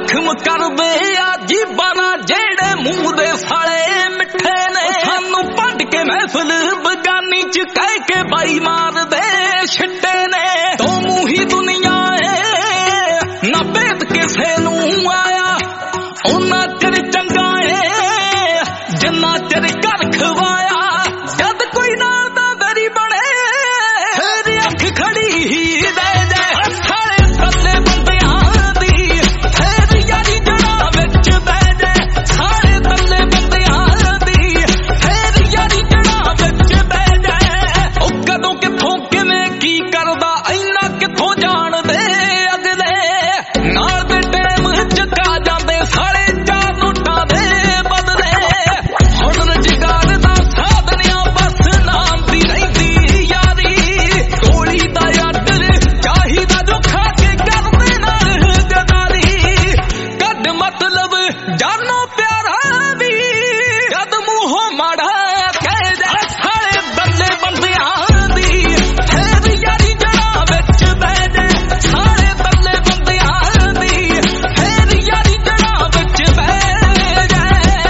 ਜ਼ਖਮ ਕਰਦੇ ਆ ਜੀਬਾਂ ਜਿਹੜੇ ਮੂੰਹ ਦੇ ਸਾਲੇ ਮਿੱਠੇ ਨੇ ਸਾਨੂੰ ਭੰਡ ਕੇ ਮਹਿਫਲ ਬਗਾਨੀ ਚ ਕਹਿ ਕੇ ਬਾਈ ਮਾਰਦੇ ਛਿੱਟੇ ਨੇ ਦੋ ਮੂੰਹੀ ਦੁਨੀਆ ਏ ਨਾ ਭੇਦ ਕਿਸੇ ਨੂੰ ਆਇਆ ਉਹਨਾਂ ਚਿਰ ਚੰਗਾ ਏ ਜਿੰਨਾ ਚਿਰ ਘਰ ਖਵਾਇਆ ਜਦ ਕੋਈ ਨਾਲ ਦਾ ਵੈਰੀ ਬਣੇ ਫੇਰ ਅੱਖ ਖੜੀ ਹੀ ਦੇ ਦੇ ਸਾਰੇ ਥੱਲੇ ਬੰਦਿਆਂ ਦੀ ਫੇਰ ਯਾਰੀ ਜੜਾ ਵਿੱਚ ਬਹਿ ਜੇ ਸਾਰੇ ਥੱਲੇ ਬੰਦਿਆਂ ਦੀ ਫੇਰ ਯਾਰੀ ਜੜਾ ਵਿੱਚ ਬਹਿ ਜੇ ਉਹ ਕਦੋਂ ਕਿੱਥੋਂ ਕਿਵੇਂ ਕੀ ਕਰਦਾ ਇੰਨਾ ਕਿੱਥੋਂ ਜਾਣਦੇ ਅਗਲੇ ਨਾਲ ਦੇ ਟਾਈਮ ਚੱਕਾ ਜਾਂਦੇ ਸਾਲੇ ਚਾਰ ਨੋਟਾਂ ਦੇ ਬਦਲੇ ਹੁਣ ਰੁਜ਼ਗਾਰ ਦਾ ਸਾਧਨਿਆ ਬਸ ਨਾਮ ਦੀ ਰਹਿੰਦੀ ਯਾਰੀ ਗੋਲੀ ਦਾ ਆਰਡਰ ਚਾਹੀਦਾ ਜੋ ਖਾ ਕੇ ਕਰਦੇ ਨਾਲ ਗਦਾਰੀ ਕੱਢ ਮਤਲਬ ਜਾਨੋਂ ਪਿਆਰਾ ਵੀ ਜਦ ਮੂੰਹੋਂ ਮਾੜਾ ਕਹਿ ਦੇ ਸਾਲੇ ਬੱਲੇ ਬੰਦਿਆਂ ਦੀ ਫੇਰ ਯਾਰੀ ਜੜਾ ਵਿੱਚ ਬਹਿ ਜੇ ਸਾਰੇ ਬੱਲੇ ਬੰਦਿਆਂ ਦੀ ਫੇਰ ਯਾਰੀ ਜੜਾ ਵਿੱਚ ਬਹਿ ਜੇ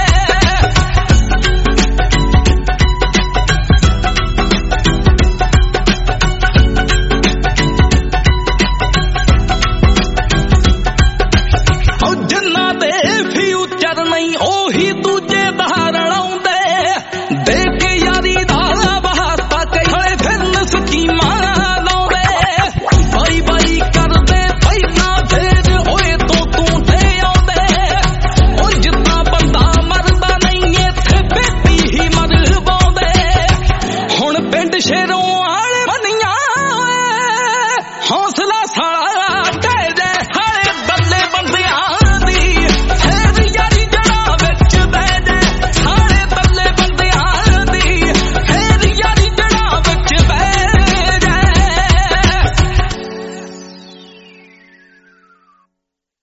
ਉਹ ਜਿੰਨਾ ਦੇ ਫਿਊਚਰ ਨਹੀਂ ਉਹੀ ਦੂਜੇ ਬਾਹਰ ਲਾਉਂਦੇ ਦੇ ਕੇ ਯਾਰੀ ਦਾ ਬਹਾਤਾ ਕਈ ਹੋਏ ਫਿਰਨ ਸਕੀਮਾਂ ਲਾਉਂਦੇ ਬਾਈ ਬਾਈ ਕਰਦੇ ਪਹਿਲਾਂ ਫੇਰ ਹੋਏ ਤੂੰ ਤੇ ਆਉਂਦੇ ਉਹ ਜਿੱਦਾਂ ਬੰਦਾ ਮਰਦਾ ਨਹੀਂ ਇੱਥੇ ਬੇਟੀ ਹੀ ਮਰਵਾਉਂਦੇ ਹੁਣ ਪਿੰਡ ਸ਼ੇਰੋਂ ਵਾਲੇ ਬਣੀਆਂ ਹੌਸਲੇ